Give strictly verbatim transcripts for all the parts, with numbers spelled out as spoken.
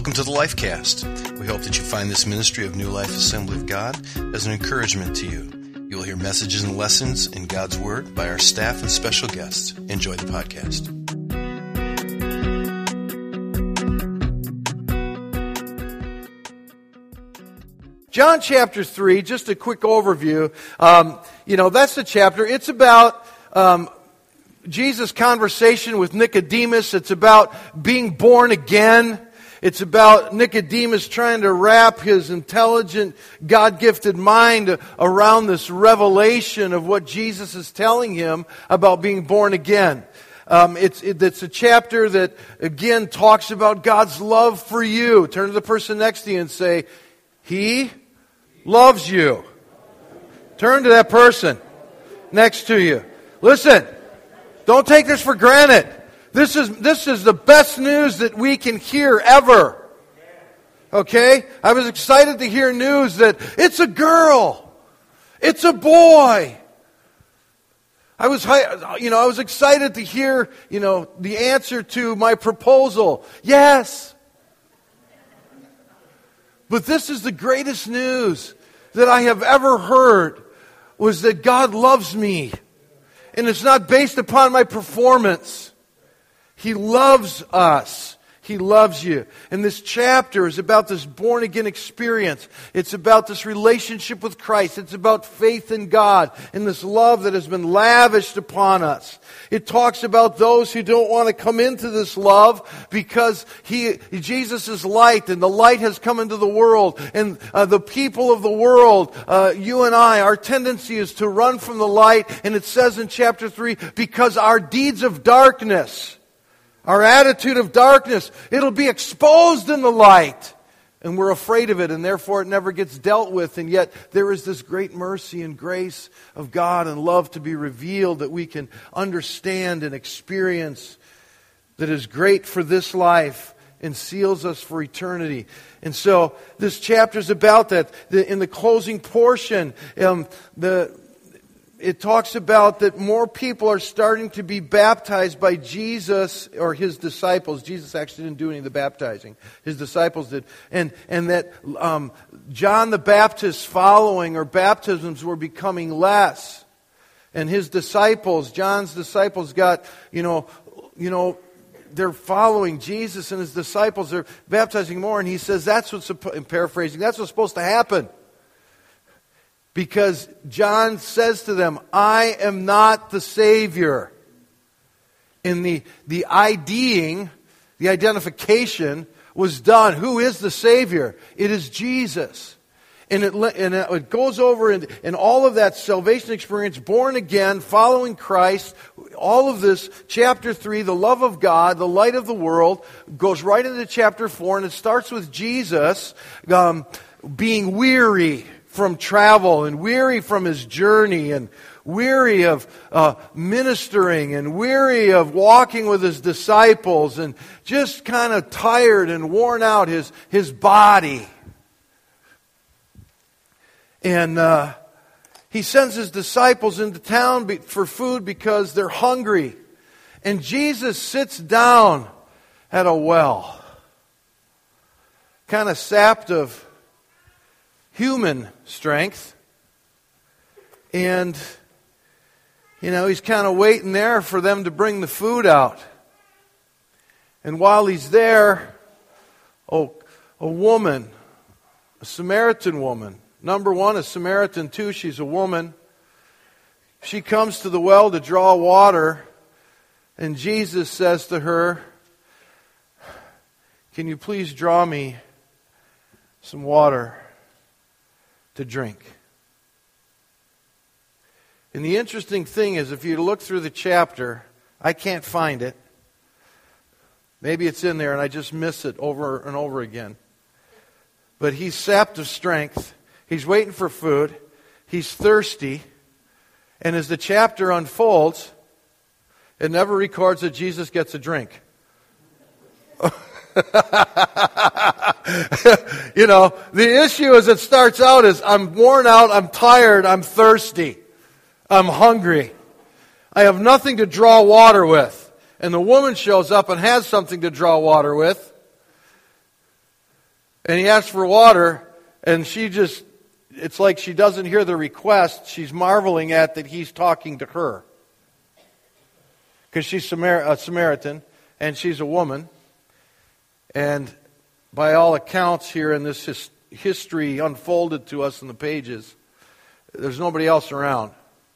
Welcome to the Lifecast. We hope that you find this ministry of New Life Assembly of God as an encouragement to you. You will hear messages and lessons in God's Word by our staff and special guests. Enjoy the podcast. John chapter three, just a quick overview. Um, you know, that's the chapter. It's about um, Jesus' conversation with Nicodemus. It's about being born again. It's about Nicodemus trying to wrap his intelligent, God-gifted mind around this revelation of what Jesus is telling him about being born again. Um, it's, it, it's a chapter that, again, talks about God's love for you. Turn to the person next to you and say, He loves you. Turn to that person next to you. Listen, don't take this for granted. This is this is the best news that we can hear ever. Okay? I was excited to hear news that it's a girl. It's a boy. I was you know, I was excited to hear, you know, the answer to my proposal. Yes. But this is the greatest news that I have ever heard, was that God loves me. And it's not based upon my performance. He loves us. He loves you. And this chapter is about this born-again experience. It's about this relationship with Christ. It's about faith in God and this love that has been lavished upon us. It talks about those who don't want to come into this love because he, Jesus is light, and the light has come into the world. And uh, the people of the world, uh, you and I, our tendency is to run from the light. And it says in chapter three, because our deeds of darkness, our attitude of darkness, it'll be exposed in the light. And we're afraid of it, and therefore it never gets dealt with. And yet there is this great mercy and grace of God and love to be revealed that we can understand and experience, that is great for this life and seals us for eternity. And so this chapter is about that. The, in the closing portion, um, the... it talks about that more people are starting to be baptized by Jesus or His disciples. Jesus actually didn't do any of the baptizing. His disciples did. And and that um, John the Baptist's following or baptisms were becoming less. And his disciples, John's disciples got, you know, you know, they're following Jesus, and his disciples are baptizing more. And he says that's what's, I'm paraphrasing, that's what's supposed to happen. Because John says to them, I am not the Savior. And the, the IDing, the identification was done. Who is the Savior? It is Jesus. And it, and it goes over in, in all of that salvation experience, born again, following Christ, all of this, chapter three, the love of God, the light of the world, goes right into chapter four, and it starts with Jesus um, being weary from travel, and weary from his journey, and weary of uh, ministering, and weary of walking with his disciples, and just kind of tired and worn out his, his body. And uh, he sends his disciples into town be- for food because they're hungry. And Jesus sits down at a well, kind of sapped of human strength. And, you know, he's kind of waiting there for them to bring the food out. And while he's there, oh, a woman, a Samaritan woman, number one, a Samaritan, two, she's a woman. She comes to the well to draw water, and Jesus says to her, can you please draw me some water to drink? And the interesting thing is, if you look through the chapter, I can't find it. Maybe it's in there and I just miss it over and over again. But he's sapped of strength. He's waiting for food. He's thirsty. And as the chapter unfolds, it never records that Jesus gets a drink. You know, the issue as it starts out is, I'm worn out, I'm tired, I'm thirsty, I'm hungry. I have nothing to draw water with. And the woman shows up and has something to draw water with. And he asks for water, and she just, it's like she doesn't hear the request. She's marveling at that he's talking to her. Because she's a Samaritan, and she's a woman. And by all accounts here in this his, history unfolded to us in the pages, there's nobody else around.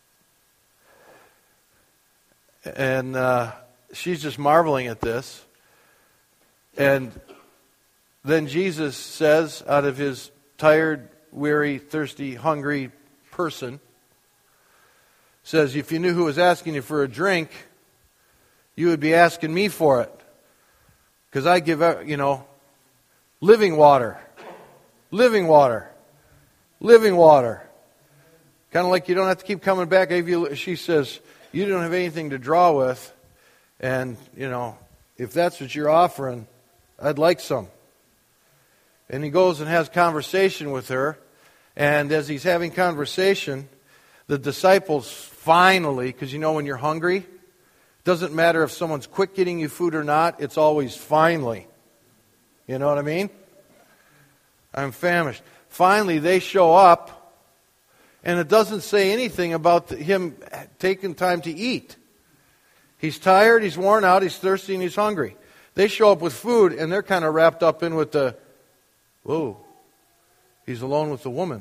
And uh, she's just marveling at this. And then Jesus says, out of his tired, weary, thirsty, hungry person, says, if you knew who was asking you for a drink, you would be asking me for it. Because I give, you know, living water. Living water. Living water. Kind of like you don't have to keep coming back. She says, you don't have anything to draw with. And, you know, if that's what you're offering, I'd like some. And he goes and has conversation with her. And as he's having conversation, the disciples finally, because you know when you're hungry, it doesn't matter if someone's quick getting you food or not, it's always finally. You know what I mean? I'm famished. Finally, they show up, and it doesn't say anything about him taking time to eat. He's tired, he's worn out, he's thirsty, and he's hungry. They show up with food, and they're kind of wrapped up in with the, whoa, he's alone with the woman.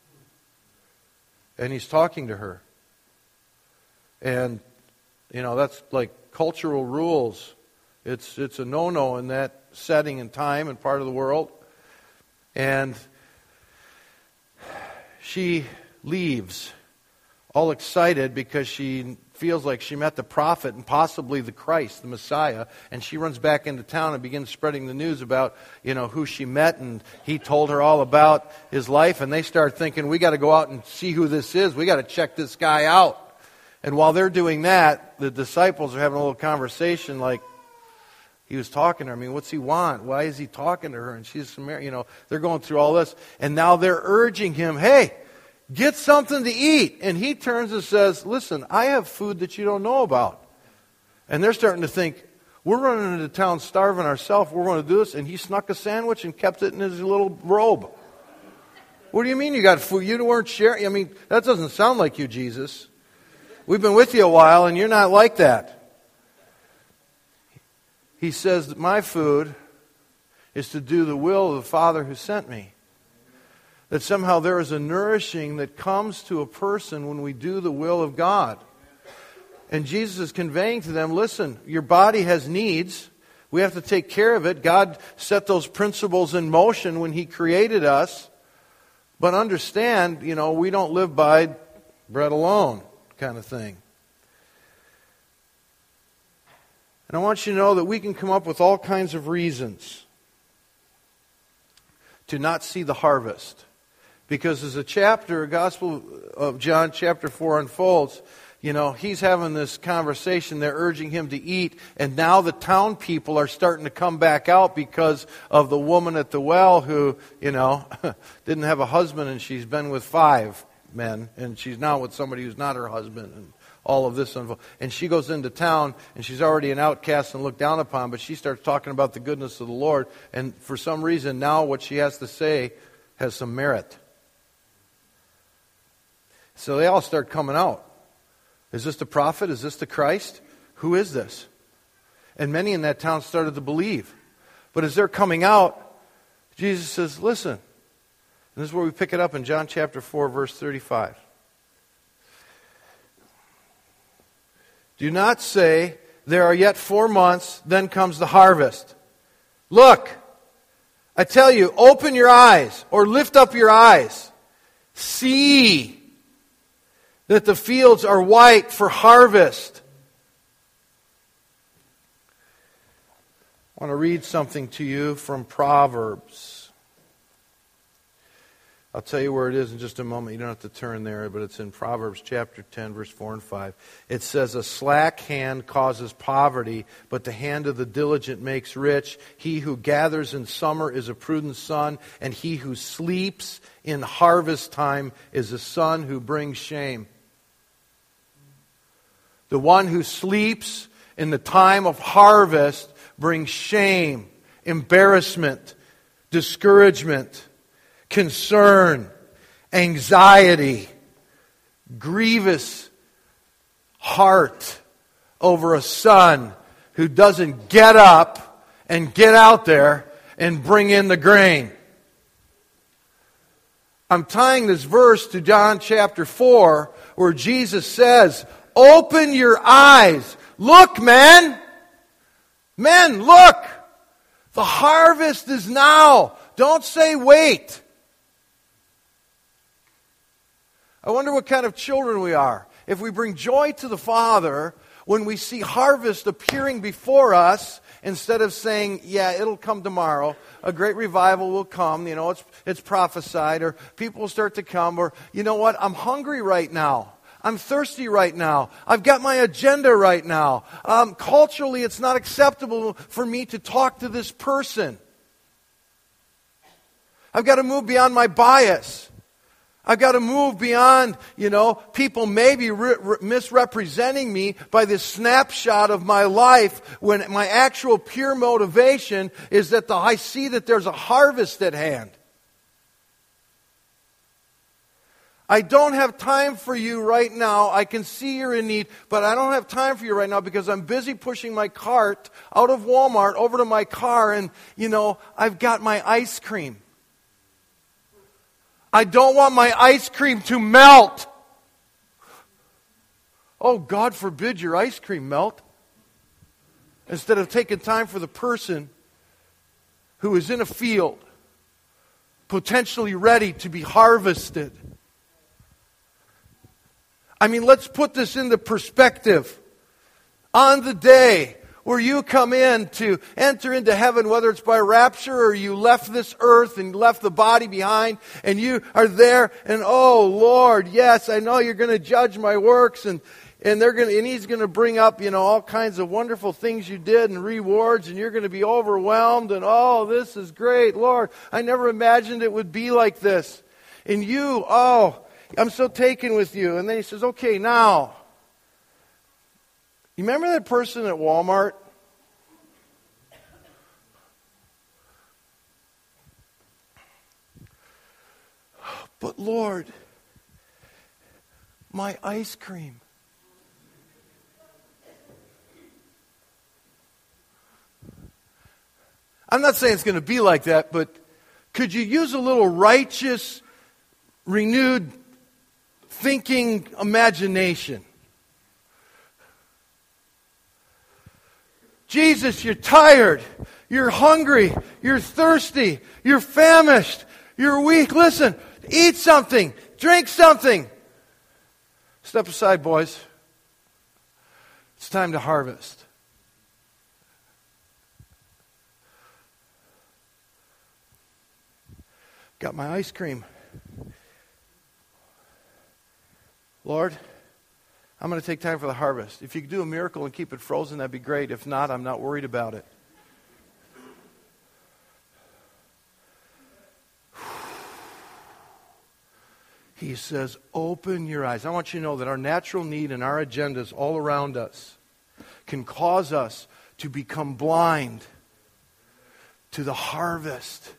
And he's talking to her. And, you know, that's like cultural rules. It's it's a no-no in that setting and time and part of the world. And she leaves, all excited because she feels like she met the prophet and possibly the Christ, the Messiah, and she runs back into town and begins spreading the news about, you know, who she met, and he told her all about his life, and they start thinking, we got to go out and see who this is. We got to check this guy out. And while they're doing that, the disciples are having a little conversation like, he was talking to her. I mean, what's he want? Why is he talking to her? And she's Samaritan. You know, they're going through all this. And now they're urging him, hey, get something to eat. And he turns and says, listen, I have food that you don't know about. And they're starting to think, we're running into town starving ourselves. We're going to do this. And he snuck a sandwich and kept it in his little robe. What do you mean you got food? You weren't sharing. I mean, that doesn't sound like you, Jesus. We've been with you a while, and you're not like that. He says that my food is to do the will of the Father who sent me. That somehow there is a nourishing that comes to a person when we do the will of God. And Jesus is conveying to them, listen, your body has needs. We have to take care of it. God set those principles in motion when He created us. But understand, you know, we don't live by bread alone kind of thing. And I want you to know that we can come up with all kinds of reasons to not see the harvest. Because as the chapter, Gospel of John chapter four unfolds, you know, he's having this conversation, they're urging him to eat, and now the town people are starting to come back out because of the woman at the well who, you know, didn't have a husband and she's been with five men, and she's now with somebody who's not her husband, and all of this. And she goes into town, and she's already an outcast and looked down upon, but she starts talking about the goodness of the Lord, and for some reason now what she has to say has some merit. So they all start coming out. Is this the prophet? Is this the Christ? Who is this? And many in that town started to believe. But as they're coming out, Jesus says, listen. And this is where we pick it up in John chapter four, verse thirty-five. Do not say, there are yet four months, then comes the harvest. Look, I tell you, open your eyes, or lift up your eyes. See that the fields are white for harvest. I want to read something to you from Proverbs. I'll tell you where it is in just a moment. You don't have to turn there, but it's in Proverbs chapter ten, verse four and five. It says, a slack hand causes poverty, but the hand of the diligent makes rich. He who gathers in summer is a prudent son, and he who sleeps in harvest time is a son who brings shame. The one who sleeps in the time of harvest brings shame, embarrassment, discouragement, concern, anxiety, grievous heart over a son who doesn't get up and get out there and bring in the grain. I'm tying this verse to John chapter four, where Jesus says, open your eyes. Look, men. Men, look. The harvest is now. Don't say wait. I wonder what kind of children we are. If we bring joy to the Father when we see harvest appearing before us, instead of saying, yeah, it'll come tomorrow, a great revival will come, you know, it's it's prophesied, or people will start to come, or, you know what, I'm hungry right now. I'm thirsty right now. I've got my agenda right now. Um, culturally, it's not acceptable for me to talk to this person. I've got to move beyond my bias. I've got to move beyond, you know, people maybe re- re- misrepresenting me by this snapshot of my life when my actual pure motivation is that the, I see that there's a harvest at hand. I don't have time for you right now. I can see you're in need, but I don't have time for you right now because I'm busy pushing my cart out of Walmart over to my car, and, you know, I've got my ice cream. I don't want my ice cream to melt. Oh, God forbid your ice cream melt. Instead of taking time for the person who is in a field, potentially ready to be harvested. I mean, let's put this into perspective. On the day where you come in to enter into heaven, whether it's by rapture or you left this earth and left the body behind, and you are there, and oh Lord, yes, I know you're going to judge my works, and and they're going to, and He's going to bring up, you know, all kinds of wonderful things you did and rewards, and you're going to be overwhelmed, and oh, this is great, Lord, I never imagined it would be like this. And you, oh, I'm so taken with you. And then He says, okay, now, you remember that person at Walmart? But Lord, my ice cream. I'm not saying it's going to be like that, but could you use a little righteous, renewed thinking imagination? Jesus, you're tired, you're hungry, you're thirsty, you're famished, you're weak. Listen, eat something, drink something. Step aside, boys. It's time to harvest. Got my ice cream. Lord, I'm going to take time for the harvest. If you could do a miracle and keep it frozen, that'd be great. If not, I'm not worried about it. He says, open your eyes. I want you to know that our natural need and our agendas all around us can cause us to become blind to the harvest.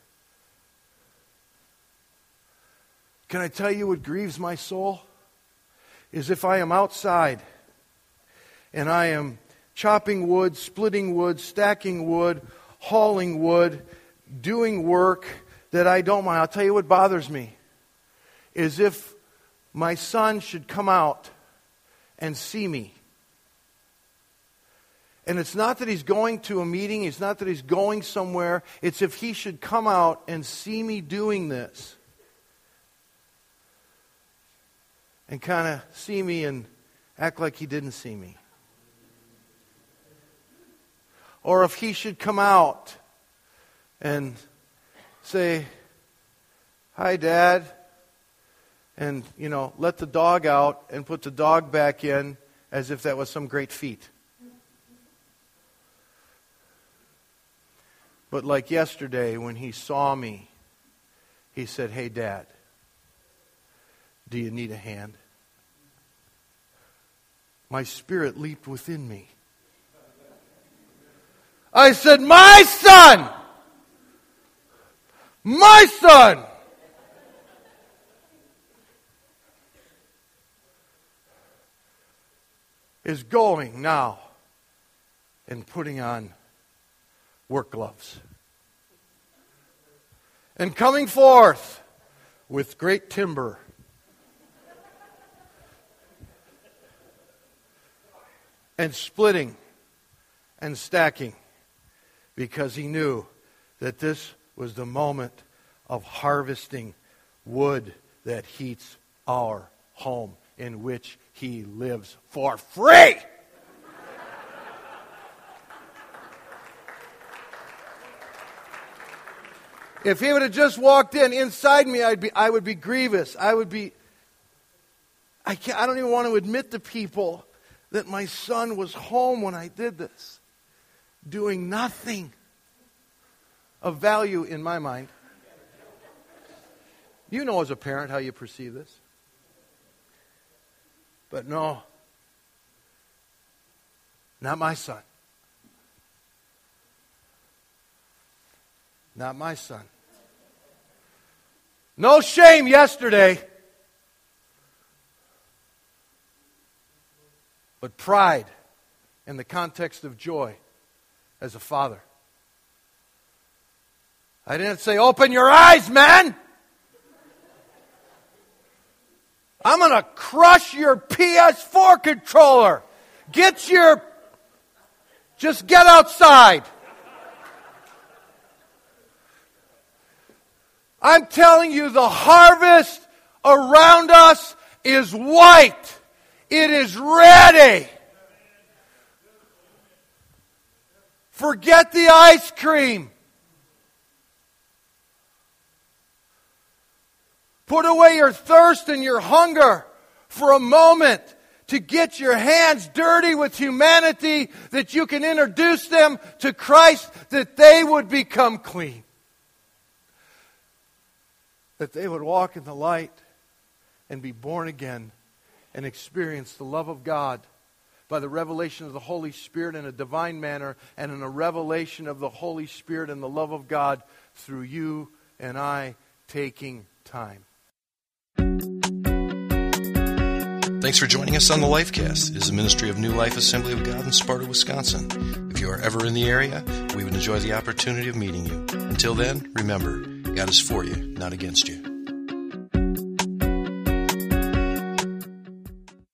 Can I tell you what grieves my soul? Is if I am outside and I am chopping wood, splitting wood, stacking wood, hauling wood, doing work that I don't mind. I'll tell you what bothers me is if my son should come out and see me. And it's not that he's going to a meeting, it's not that he's going somewhere, it's if he should come out and see me doing this. And kind of see me and act like he didn't see me. Or if he should come out and say, hi, Dad, and, you know, let the dog out and put the dog back in as if that was some great feat. But like yesterday when he saw me, he said, hey, Dad, do you need a hand? My spirit leaped within me. I said, my son! My son is going now and putting on work gloves and coming forth with great timber and splitting and stacking, because he knew that this was the moment of harvesting wood that heats our home in which he lives for free. If he would have just walked in, inside me, I'd be, I would be grievous. I would be, I can't, I don't even want to admit to people that my son was home when I did this, doing nothing of value in my mind. You know as a parent how you perceive this. But no, not my son. Not my son. No shame yesterday, but pride in the context of joy as a father. I didn't say, open your eyes, man. I'm going to crush your P S four controller. Get your, just get outside. I'm telling you, the harvest around us is white. It is ready. Forget the ice cream. Put away your thirst and your hunger for a moment to get your hands dirty with humanity, that you can introduce them to Christ, that they would become clean. That they would walk in the light and be born again and experience the love of God by the revelation of the Holy Spirit in a divine manner, and in a revelation of the Holy Spirit and the love of God through you and I taking time. Thanks for joining us on the Lifecast. It is a ministry of New Life Assembly of God in Sparta, Wisconsin. If you are ever in the area, we would enjoy the opportunity of meeting you. Until then, remember, God is for you, not against you.